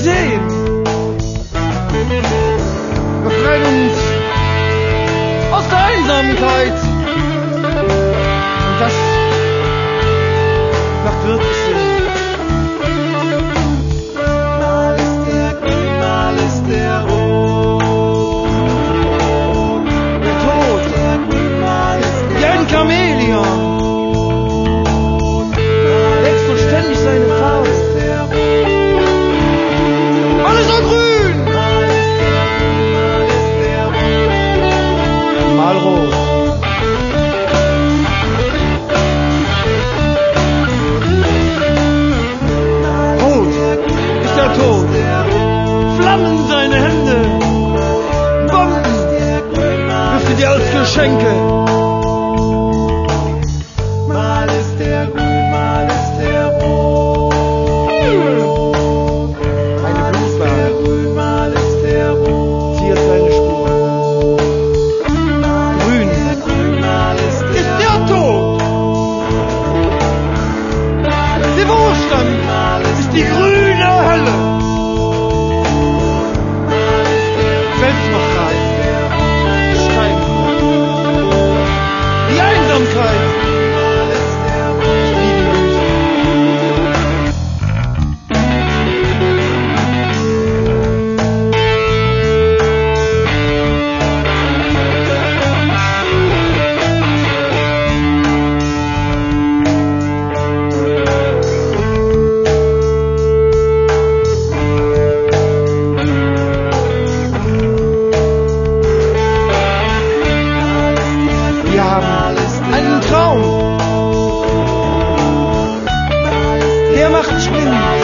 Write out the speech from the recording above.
sehen. Befreien uns aus der Einsamkeit. Und das macht wirklich Sinn. Mal ist er grün, mal ist er rot. Der Tod wie ein Chamäleon wechselt ständig seine Farbe. Alles so grün! Mal rot. Rot ist der Tod. Flammen seine Hände. Bomben wirft er dir als Geschenke. Mal ist er grün, mal ist er rot. Eine Blutbahn Grün, mal ist er rot. ziert seine Spuren. Grün Mal ist ist der Tod. Der Wohlstand ist die grüne Hölle. Selbstmachkeit, Stein, die Einsamkeit, die Gemüse. Wir haben einen Traum. Der macht Spinnen.